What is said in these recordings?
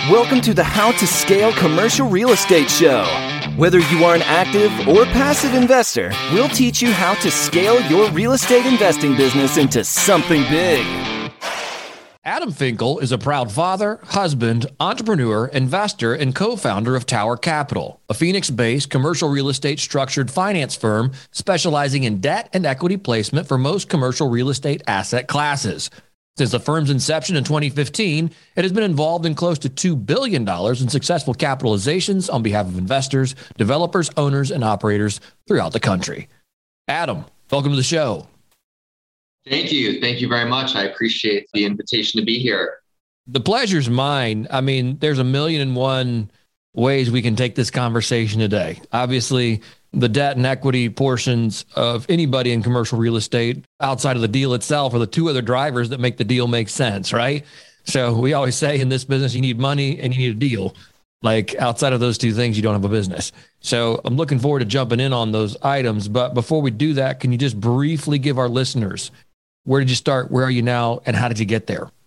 Welcome to the How to Scale Commercial Real Estate Show. Whether you are an active or passive investor, we'll teach you how to scale your real estate investing business into something big. Adam Finkel is a proud father, husband, entrepreneur, investor, and co-founder of Tower Capital, a Phoenix-based commercial real estate structured finance firm specializing in debt and equity placement for most commercial real estate asset classes. Since the firm's inception in 2015, it has been involved in close to $2 billion in successful capitalizations on behalf of investors, developers, owners, and operators throughout the country. Adam, welcome to the show. Thank you. Thank you very much. I appreciate the invitation to be here. The pleasure's mine. I mean, there's 1,000,001 ways we can take this conversation today. Obviously, the debt and equity portions of anybody in commercial real estate outside of the deal itself are the two other drivers that make the deal make sense, right? So we always say in this business, you need money and you need a deal. Like outside of those two things, you don't have a business. So I'm looking forward to jumping in on those items. But before we do that, can you just briefly give our listeners, where did you start? Where are you now? And how did you get there?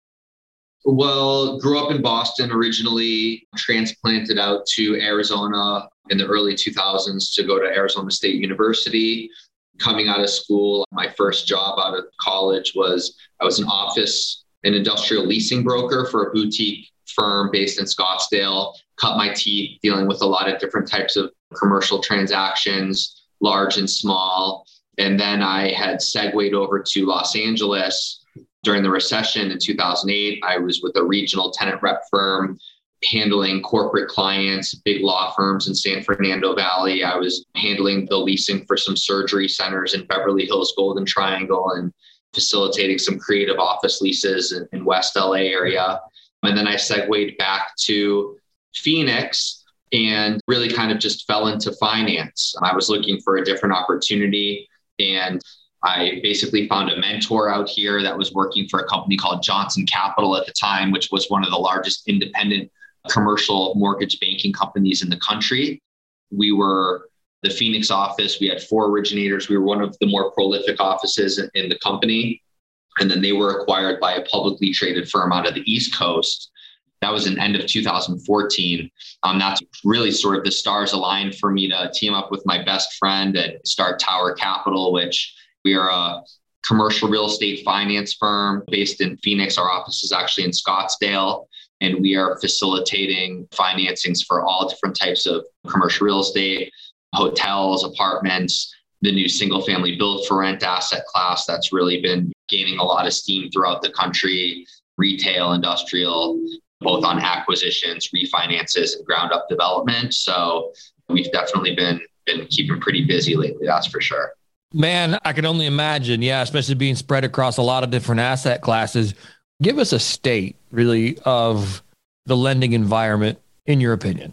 Well, grew up in Boston originally, transplanted out to Arizona in the early 2000s to go to Arizona State University. Coming out of school, my first job out of college was I was an office and industrial leasing broker for a boutique firm based in Scottsdale. Cut my teeth dealing with a lot of different types of commercial transactions, large and small. And then I had segued over to Los Angeles during the recession in 2008. I was with a regional tenant rep firm handling corporate clients, big law firms in San Fernando Valley. I was handling the leasing for some surgery centers in Beverly Hills, Golden Triangle, and facilitating some creative office leases in West LA area. And then I segued back to Phoenix and really kind of just fell into finance. I was looking for a different opportunity, and I basically found a mentor out here that was working for a company called Johnson Capital at the time, which was one of the largest independent commercial mortgage banking companies in the country. We were the Phoenix office. We had 4 originators. We were one of the more prolific offices in the company. And then they were acquired by a publicly traded firm out of the East Coast. That was in end of 2014. That's really sort of the stars aligned for me to team up with my best friend and start Tower Capital, which we are a commercial real estate finance firm based in Phoenix. Our office is actually in Scottsdale, and we are facilitating financings for all different types of commercial real estate, hotels, apartments, the new single family build for rent asset class that's really been gaining a lot of steam throughout the country, retail, industrial, both on acquisitions, refinances, and ground up development. So we've definitely been keeping pretty busy lately, that's for sure. Man, I can only imagine. Yeah, especially being spread across a lot of different asset classes. Give us a state, really, of the lending environment, in your opinion.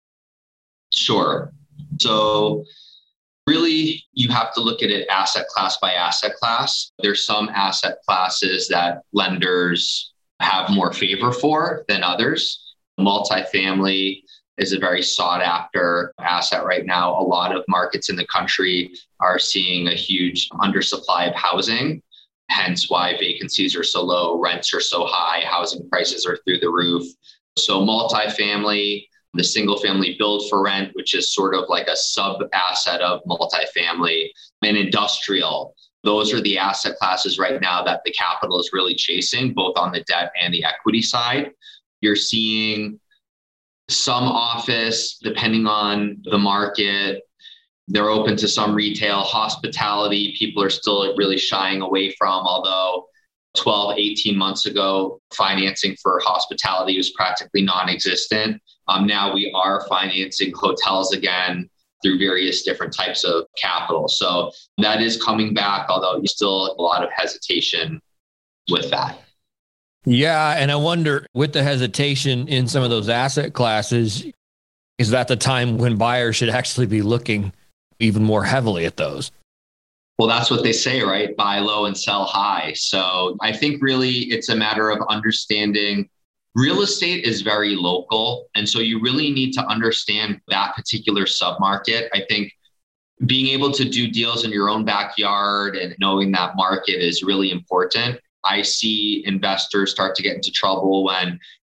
Sure. So really, you have to look at it asset class by asset class. There's some asset classes that lenders have more favor for than others. Multifamily is a very sought after asset right now. A lot of markets in the country are seeing a huge undersupply of housing, hence why vacancies are so low, rents are so high, housing prices are through the roof. So multifamily, the single family build for rent, which is sort of like a sub asset of multifamily, and industrial. Those are the asset classes right now that the capital is really chasing, both on the debt and the equity side. You're seeing some office, depending on the market. They're open to some retail, hospitality. People are still really shying away from, although 12, 18 months ago, financing for hospitality was practically non-existent. Now we are financing hotels again through various different types of capital. So that is coming back, although there's still a lot of hesitation with that. Yeah. And I wonder, with the hesitation in some of those asset classes, is that the time when buyers should actually be looking even more heavily at those? Well, that's what they say, right? Buy low and sell high. So I think really it's a matter of understanding real estate is very local. And so you really need to understand that particular submarket. I think being able to do deals in your own backyard and knowing that market is really important. I see investors start to get into trouble when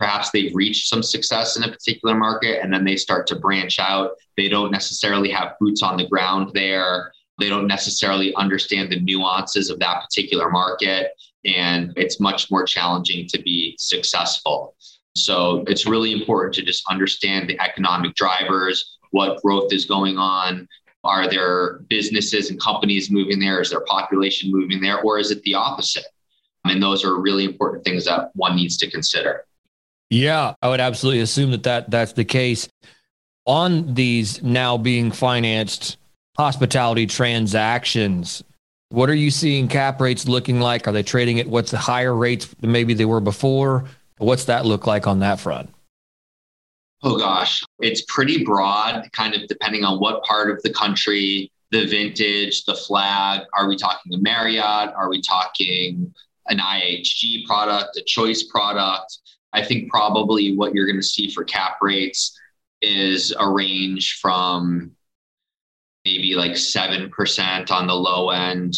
perhaps they've reached some success in a particular market and then they start to branch out. They don't necessarily have boots on the ground there. They don't necessarily understand the nuances of that particular market. And it's much more challenging to be successful. So it's really important to just understand the economic drivers, what growth is going on. Are there businesses and companies moving there? Is there population moving there? Or is it the opposite? And those are really important things that one needs to consider. Yeah, I would absolutely assume that's the case. On these now being financed hospitality transactions, what are you seeing cap rates looking like? Are they trading at what's the higher rates than maybe they were before? What's that look like on that front? Oh gosh, it's pretty broad, kind of depending on what part of the country, the vintage, the flag. Are we talking a Marriott? Are we talking an IHG product, a Choice product? I think probably what you're going to see for cap rates is a range from maybe like 7% on the low end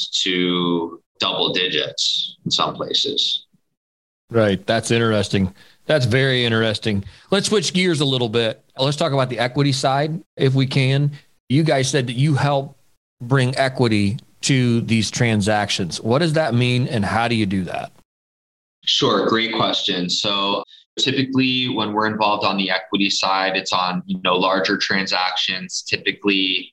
to double digits in some places. Right. That's interesting. That's very interesting. Let's switch gears a little bit. Let's talk about the equity side, if we can. You guys said that you help bring equity to these transactions. What does that mean and how do you do that? Sure. Great question. So typically when we're involved on the equity side, it's on, larger transactions, typically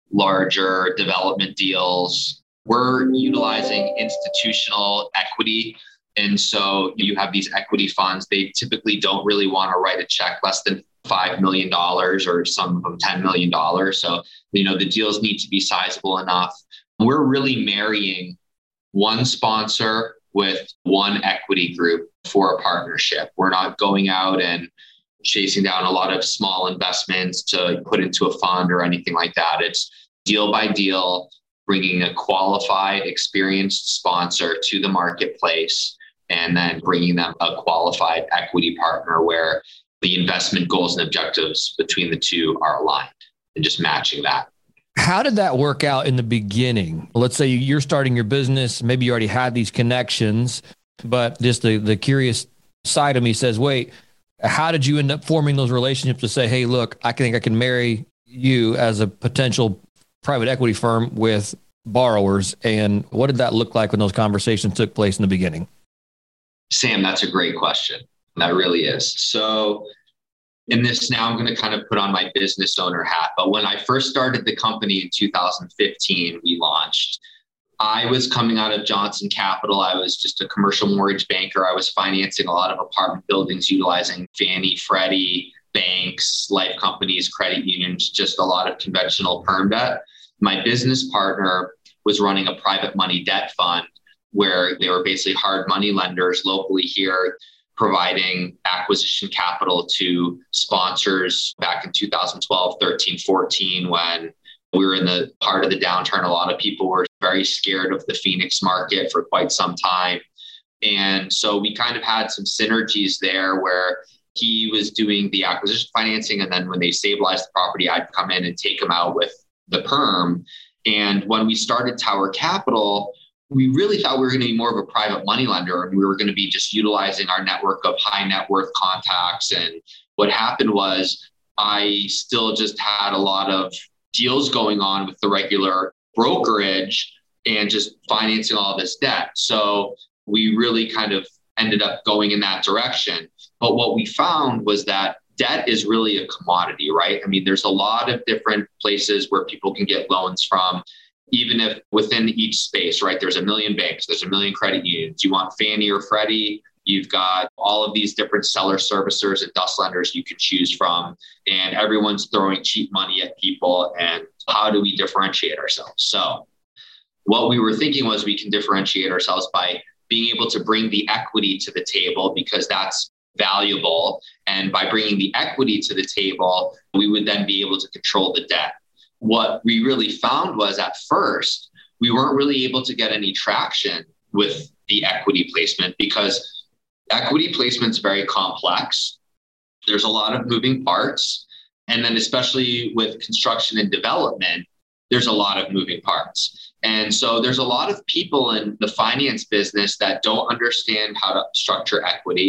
larger development deals. We're utilizing institutional equity. And so you have these equity funds. They typically don't really want to write a check less than $5 million or some of them $10 million. So, the deals need to be sizable enough. We're really marrying one sponsor with one equity group for a partnership. We're not going out and chasing down a lot of small investments to put into a fund or anything like that. It's deal by deal, bringing a qualified, experienced sponsor to the marketplace, and then bringing them a qualified equity partner where the investment goals and objectives between the two are aligned and just matching that. How did that work out in the beginning? Let's say you're starting your business. Maybe you already had these connections, but just the curious side of me says, wait, how did you end up forming those relationships to say, hey, look, I think I can marry you as a potential private equity firm with borrowers? And what did that look like when those conversations took place in the beginning? Sam, that's a great question. That really is. So in this now, I'm going to kind of put on my business owner hat. But when I first started the company in 2015, we launched. I was coming out of Johnson Capital. I was just a commercial mortgage banker. I was financing a lot of apartment buildings utilizing Fannie, Freddie, banks, life companies, credit unions, just a lot of conventional perm debt. My business partner was running a private money debt fund where they were basically hard money lenders locally here, providing acquisition capital to sponsors back in 2012, 13, 14, when we were in the part of the downturn. A lot of people were very scared of the Phoenix market for quite some time. And so we kind of had some synergies there where he was doing the acquisition financing. And then when they stabilized the property, I'd come in and take them out with the perm. And when we started Tower Capital, we really thought we were going to be more of a private money lender, and we were going to be just utilizing our network of high net worth contacts. And what happened was I still just had a lot of deals going on with the regular brokerage and just financing all this debt. So we really kind of ended up going in that direction. But what we found was that debt is really a commodity, right? I mean, there's a lot of different places where people can get loans from. Even if within each space, right, there's a million banks, there's a million credit unions. You want Fannie or Freddie, you've got all of these different seller servicers and DUS lenders you can choose from. And everyone's throwing cheap money at people. And how do we differentiate ourselves? So what we were thinking was we can differentiate ourselves by being able to bring the equity to the table because that's valuable. And by bringing the equity to the table, we would then be able to control the debt. What we really found was at first, we weren't really able to get any traction with the equity placement because equity placement is very complex. There's a lot of moving parts. And then especially with construction and development, there's a lot of moving parts. And so there's a lot of people in the finance business that don't understand how to structure equity.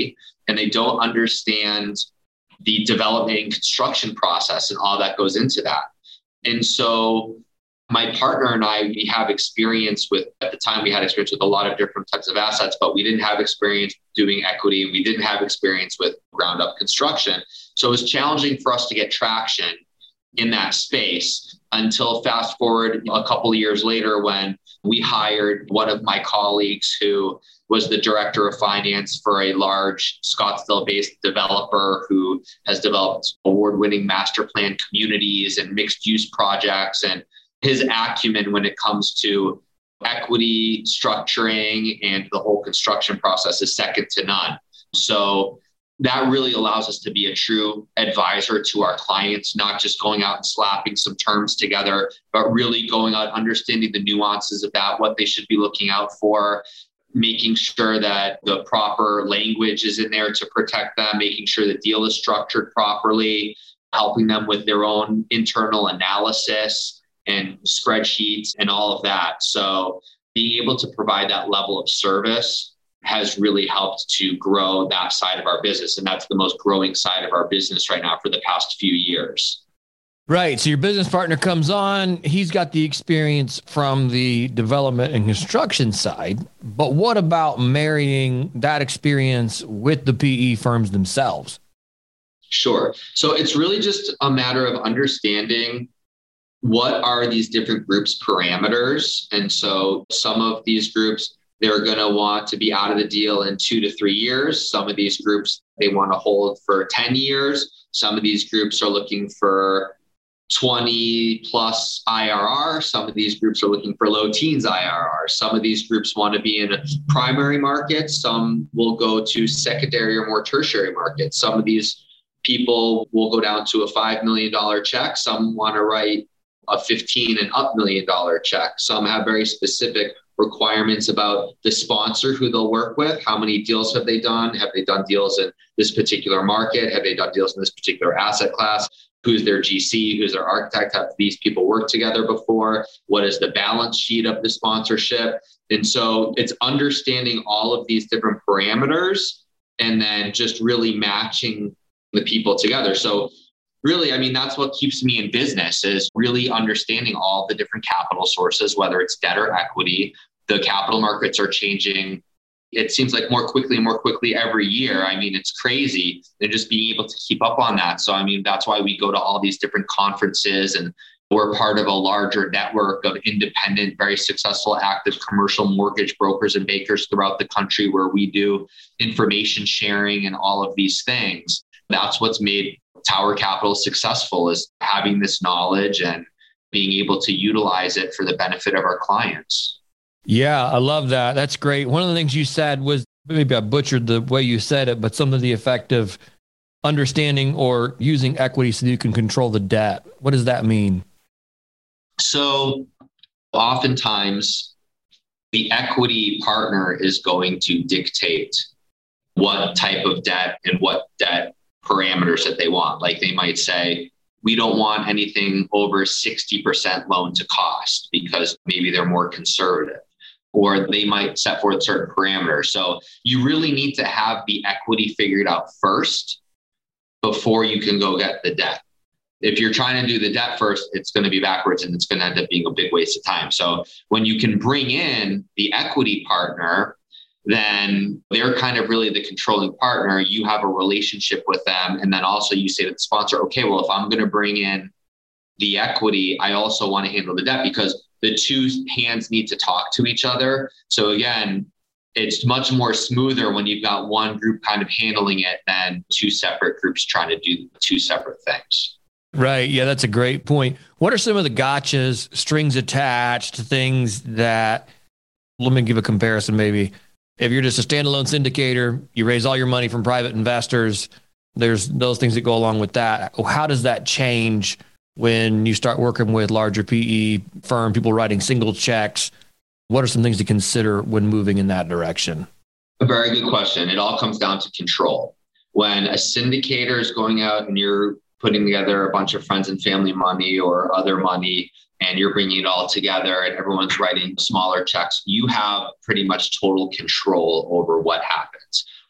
and they don't understand the development and construction process and all that goes into that. And so my partner and I, we have experience with, at the time we had experience with a lot of different types of assets, but we didn't have experience doing equity. We didn't have experience with ground up construction. So it was challenging for us to get traction in that space until fast forward a couple of years later when we hired one of my colleagues who was the director of finance for a large Scottsdale-based developer who has developed award-winning master plan communities and mixed-use projects. And his acumen when it comes to equity structuring and the whole construction process is second to none. So that really allows us to be a true advisor to our clients, not just going out and slapping some terms together, but really going out, understanding the nuances of that, what they should be looking out for, making sure that the proper language is in there to protect them, making sure the deal is structured properly, helping them with their own internal analysis and spreadsheets and all of that. So being able to provide that level of service has really helped to grow that side of our business. And that's the most growing side of our business right now for the past few years. Right. So your business partner comes on, he's got the experience from the development and construction side, but what about marrying that experience with the PE firms themselves? Sure. So it's really just a matter of understanding what are these different groups' parameters. And so some of these groups, they're going to want to be out of the deal in 2 to 3 years. Some of these groups, they want to hold for 10 years. Some of these groups are looking for 20 plus IRR. Some of these groups are looking for low teens IRR. Some of these groups want to be in a primary market. Some will go to secondary or more tertiary markets. Some of these people will go down to a $5 million check. Some want to write a $15 and up $1 million check. Some have very specific requirements about the sponsor who they'll work with. How many deals have they done? Have they done deals in this particular market? Have they done deals in this particular asset class? Who's their GC? Who's their architect? Have these people worked together before? What is the balance sheet of the sponsorship? And so it's understanding all of these different parameters and then just really matching the people together. So really, I mean, that's what keeps me in business is really understanding all the different capital sources, whether it's debt or equity. The capital markets are changing. It seems like more quickly and more quickly every year. I mean, it's crazy, and just being able to keep up on that. So, I mean, that's why we go to all these different conferences, and we're part of a larger network of independent, very successful, active commercial mortgage brokers and bankers throughout the country where we do information sharing and all of these things. That's what's made Tower Capital successful, is having this knowledge and being able to utilize it for the benefit of our clients. Yeah, I love that. That's great. One of the things you said was, maybe I butchered the way you said it, but some of the effect of understanding or using equity so that you can control the debt. What does that mean? So oftentimes the equity partner is going to dictate what type of debt and what debt parameters that they want. Like they might say, we don't want anything over 60% loan to cost because maybe they're more conservative, or they might set forth certain parameters. So you really need to have the equity figured out first before you can go get the debt. If you're trying to do the debt first, it's going to be backwards and it's going to end up being a big waste of time. So when you can bring in the equity partner, then they're kind of really the controlling partner. You have a relationship with them. And then also you say to the sponsor, okay, well, if I'm going to bring in the equity, I also want to handle the debt, because the two hands need to talk to each other. So again, it's much more smoother when you've got one group kind of handling it than two separate groups trying to do two separate things. Right. Yeah, that's a great point. What are some of the gotchas, strings attached, things that, let me give a comparison maybe. If you're just a standalone syndicator, you raise all your money from private investors, there's those things that go along with that. How does that change when you start working with larger PE firm, people writing single checks? What are some things to consider when moving in that direction? A very good question. It all comes down to control. When a syndicator is going out and you're putting together a bunch of friends and family money or other money, and you're bringing it all together and everyone's writing smaller checks, you have pretty much total control over what happens.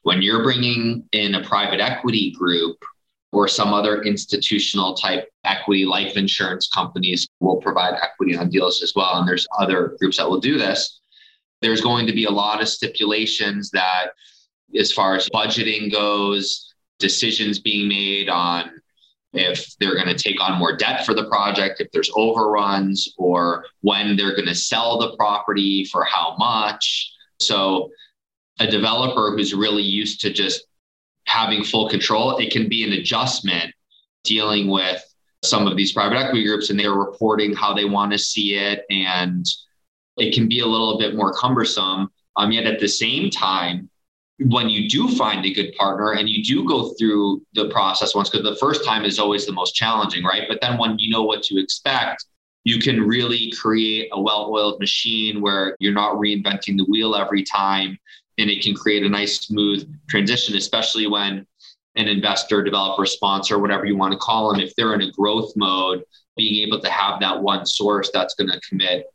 When you're bringing in a private equity group or some other institutional type equity, life insurance companies will provide equity on deals as well. And there's other groups that will do this. There's going to be a lot of stipulations that, as far as budgeting goes, decisions being made on if they're going to take on more debt for the project, if there's overruns, or when they're going to sell the property for how much. So a developer who's really used to just having full control, it can be an adjustment dealing with some of these private equity groups, and they're reporting how they want to see it. And it can be a little bit more cumbersome. Yet at the same time, when you do find a good partner and you do go through the process once, because the first time is always the most challenging, right? But then when you know what to expect, you can really create a well-oiled machine where you're not reinventing the wheel every time. And it can create a nice, smooth transition, especially when an investor, developer, sponsor, whatever you want to call them, if they're in a growth mode, being able to have that one source that's going to commit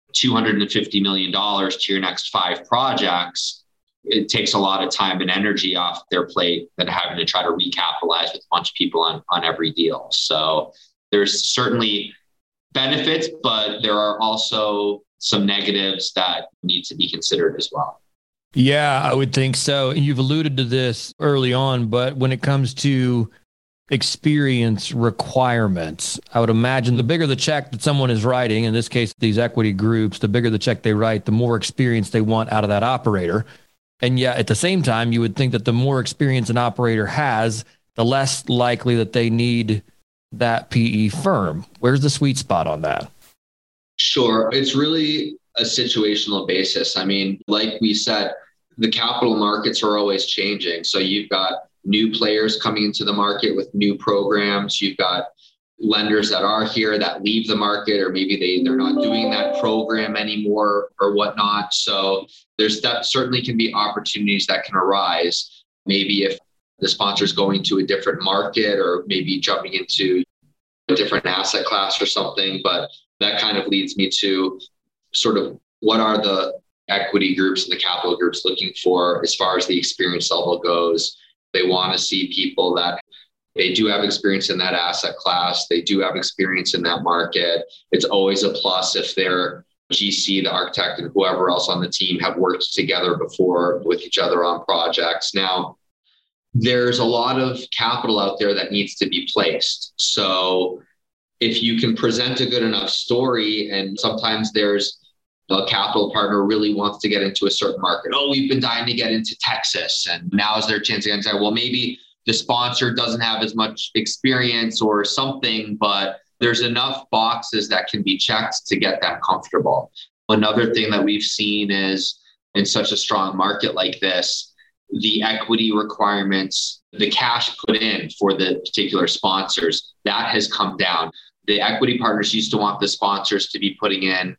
$250 million to your next 5 projects, it takes a lot of time and energy off their plate than having to try to recapitalize with a bunch of people on every deal. So there's certainly benefits, but there are also some negatives that need to be considered as well. Yeah, I would think so. And you've alluded to this early on, but when it comes to experience requirements, I would imagine the bigger the check that someone is writing, in this case, these equity groups, the bigger the check they write, the more experience they want out of that operator. And yet at the same time, you would think that the more experience an operator has, the less likely that they need that PE firm. Where's the sweet spot on that? Sure. It's really a situational basis. I mean, like we said, the capital markets are always changing. So you've got new players coming into the market with new programs. You've got lenders that are here that leave the market, or maybe they're not doing that program anymore or whatnot. So that certainly can be opportunities that can arise. Maybe if the sponsor is going to a different market, or maybe jumping into a different asset class or something. But that kind of leads me to sort of what are the equity groups and the capital groups looking for as far as the experience level goes. They want to see people that they do have experience in that asset class. They do have experience in that market. It's always a plus if their GC, the architect, and whoever else on the team have worked together before with each other on projects. Now, there's a lot of capital out there that needs to be placed. So if you can present a good enough story, and sometimes there's a capital partner really wants to get into a certain market. Oh, we've been dying to get into Texas, and now is their chance to say, well, maybe the sponsor doesn't have as much experience or something, but there's enough boxes that can be checked to get them comfortable. Another thing that we've seen is in such a strong market like this, the equity requirements, the cash put in for the particular sponsors, that has come down. The equity partners used to want the sponsors to be putting in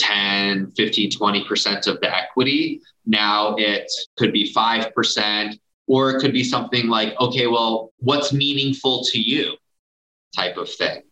10, 15, 20% of the equity. Now it could be 5%, or it could be something like, okay, well, what's meaningful to you type of thing.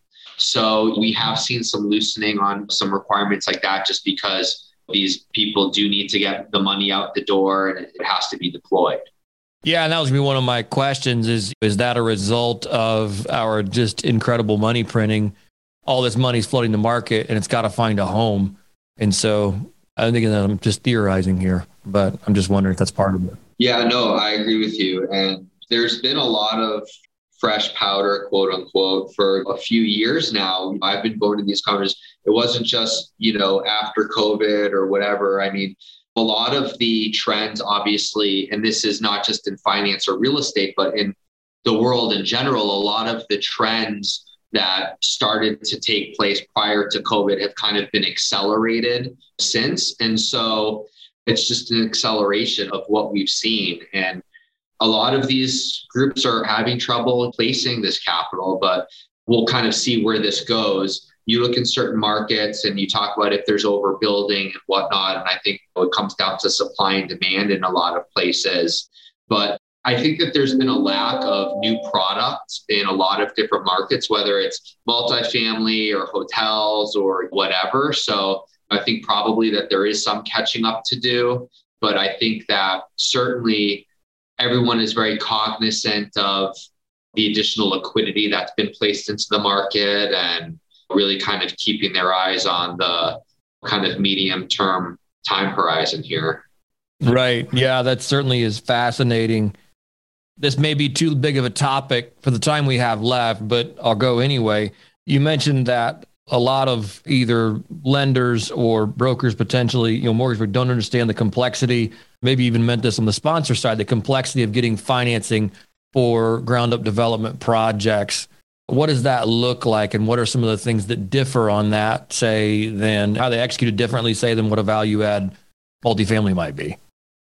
So we have seen some loosening on some requirements like that, just because these people do need to get the money out the door and it has to be deployed. Yeah, and that was gonna be one of my questions is that a result of our just incredible money printing? All this money's flooding the market and it's got to find a home. And so I'm thinking that I'm just theorizing here, but I'm just wondering if that's part of it. Yeah, no, I agree with you. And there's been a lot of fresh powder, quote unquote, for a few years now. I've been going to these conferences. It wasn't just, after COVID or whatever. I mean, a lot of the trends, obviously, and this is not just in finance or real estate, but in the world in general, a lot of the trends that started to take place prior to COVID have kind of been accelerated since. And so it's just an acceleration of what we've seen. And a lot of these groups are having trouble placing this capital, but we'll kind of see where this goes. You look in certain markets and you talk about if there's overbuilding and whatnot. And I think it comes down to supply and demand in a lot of places. But I think that there's been a lack of new products in a lot of different markets, whether it's multifamily or hotels or whatever. So I think probably that there is some catching up to do, but I think that certainly everyone is very cognizant of the additional liquidity that's been placed into the market and really kind of keeping their eyes on the kind of medium term time horizon here. Right. Yeah, that certainly is fascinating. This may be too big of a topic for the time we have left, but I'll go anyway. You mentioned that a lot of either lenders or brokers potentially, mortgage brokers don't understand the complexity. Maybe even meant this on the sponsor side, the complexity of getting financing for ground up development projects. What does that look like? And what are some of the things that differ on that, say, than how they execute it differently, say, than what a value add multifamily might be?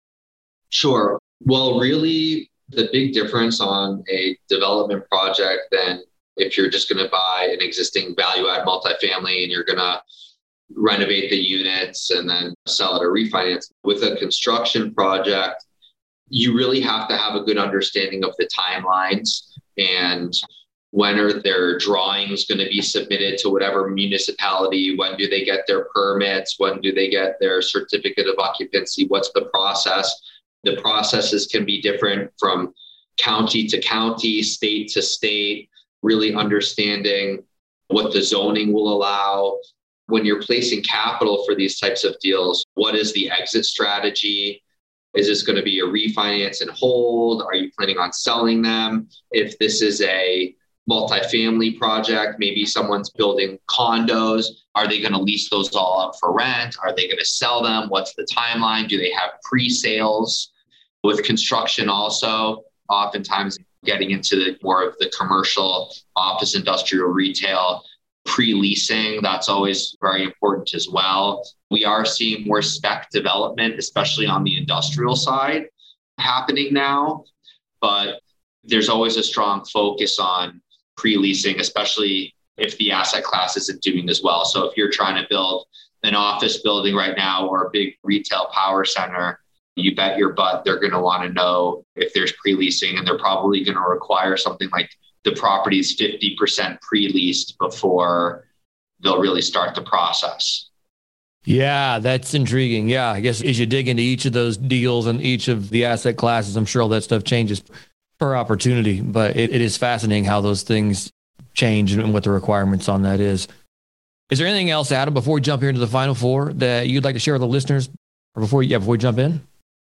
Sure. Well, really, the big difference on a development project than if you're just going to buy an existing value add multifamily and you're going to renovate the units and then sell it or refinance. With a construction project, you really have to have a good understanding of the timelines and when are their drawings going to be submitted to whatever municipality? When do they get their permits? When do they get their certificate of occupancy? What's the process? The processes can be different from county to county, state to state, really understanding what the zoning will allow. When you're placing capital for these types of deals, what is the exit strategy? Is this going to be a refinance and hold? Are you planning on selling them? If this is a multifamily project, maybe someone's building condos. Are they going to lease those all up for rent? Are they going to sell them? What's the timeline? Do they have pre-sales? With construction also, oftentimes getting into more of the commercial, office, industrial, retail, pre-leasing, that's always very important as well. We are seeing more spec development, especially on the industrial side, happening now, but there's always a strong focus on pre-leasing, especially if the asset class isn't doing as well. So if you're trying to build an office building right now or a big retail power center, you bet your butt they're going to want to know if there's pre-leasing, and they're probably going to require something like the property's 50% pre-leased before they'll really start the process. Yeah, that's intriguing. Yeah, I guess as you dig into each of those deals and each of the asset classes, I'm sure all that stuff changes per opportunity, but it is fascinating how those things change and what the requirements on that is. Is there anything else, Adam, before we jump here into the final four that you'd like to share with the listeners or before we jump in?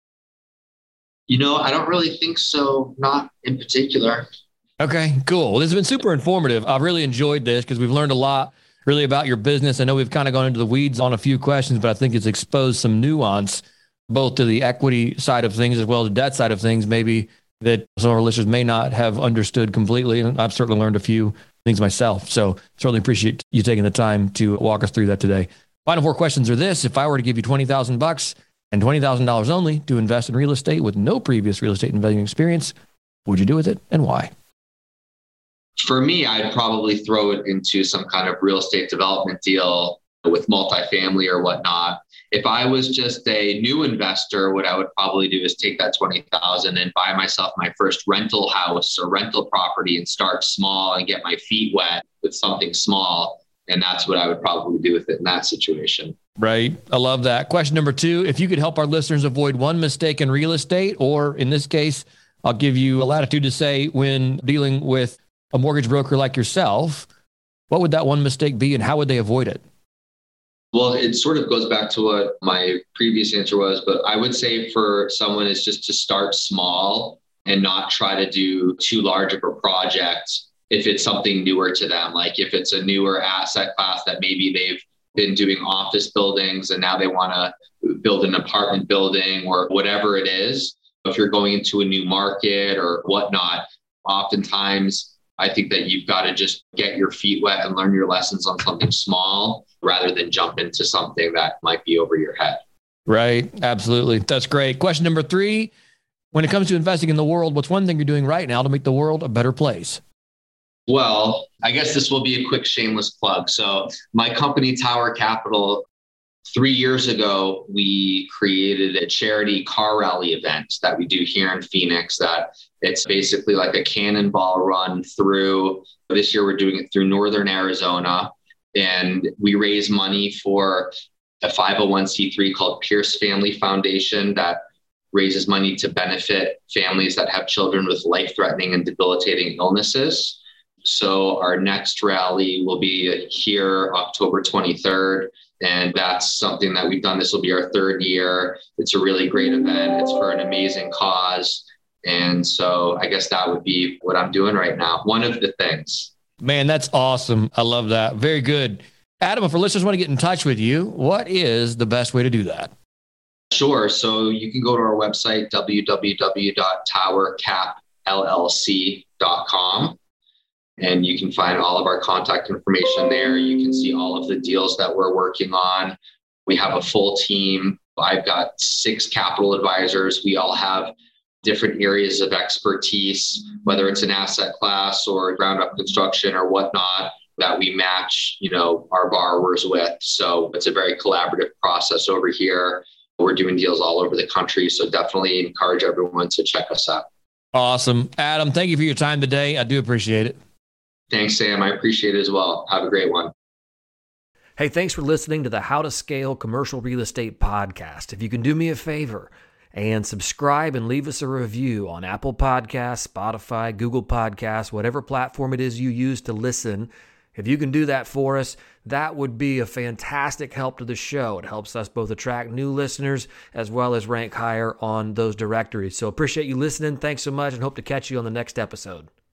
I don't really think so. Not in particular. Okay, cool. Well, this has been super informative. I've really enjoyed this because we've learned a lot really about your business. I know we've kind of gone into the weeds on a few questions, but I think it's exposed some nuance both to the equity side of things as well as the debt side of things, maybe that some of our listeners may not have understood completely. And I've certainly learned a few things myself. So certainly appreciate you taking the time to walk us through that today. Final four questions are this. If I were to give you $20,000 and $20,000 only to invest in real estate with no previous real estate investing experience, what would you do with it and why? For me, I'd probably throw it into some kind of real estate development deal with multifamily or whatnot. If I was just a new investor, what I would probably do is take that $20,000 and buy myself my first rental house or rental property and start small and get my feet wet with something small. And that's what I would probably do with it in that situation. Right. I love that. Question number 2, if you could help our listeners avoid one mistake in real estate, or in this case, I'll give you a latitude to say when dealing with a mortgage broker like yourself, what would that one mistake be and how would they avoid it? Well, it sort of goes back to what my previous answer was, but I would say for someone is just to start small and not try to do too large of a project if it's something newer to them. Like if it's a newer asset class that maybe they've been doing office buildings and now they want to build an apartment building or whatever it is. If you're going into a new market or whatnot, oftentimes I think that you've got to just get your feet wet and learn your lessons on something small rather than jump into something that might be over your head. Right. Absolutely. That's great. Question number 3, when it comes to investing in the world, what's one thing you're doing right now to make the world a better place? Well, I guess this will be a quick shameless plug. So my company, Tower Capital, 3 years ago, we created a charity car rally event that we do here in Phoenix that it's basically like a cannonball run through. This year, we're doing it through northern Arizona. And we raise money for a 501c3 called Pierce Family Foundation that raises money to benefit families that have children with life-threatening and debilitating illnesses. So our next rally will be here October 23rd. And that's something that we've done. This will be our third year. It's a really great event. It's for an amazing cause. And so I guess that would be what I'm doing right now. One of the things. Man, that's awesome. I love that. Very good. Adam, if our listeners want to get in touch with you, what is the best way to do that? Sure. So you can go to our website, www.towercapllc.com. And you can find all of our contact information there. You can see all of the deals that we're working on. We have a full team. I've got 6 capital advisors. We all have different areas of expertise, whether it's an asset class or ground up construction or whatnot, that we match, our borrowers with. So it's a very collaborative process over here. We're doing deals all over the country. So definitely encourage everyone to check us out. Awesome. Adam, thank you for your time today. I do appreciate it. Thanks, Sam. I appreciate it as well. Have a great one. Hey, thanks for listening to the How to Scale Commercial Real Estate podcast. If you can do me a favor and subscribe and leave us a review on Apple Podcasts, Spotify, Google Podcasts, whatever platform it is you use to listen, if you can do that for us, that would be a fantastic help to the show. It helps us both attract new listeners as well as rank higher on those directories. So appreciate you listening. Thanks so much and hope to catch you on the next episode.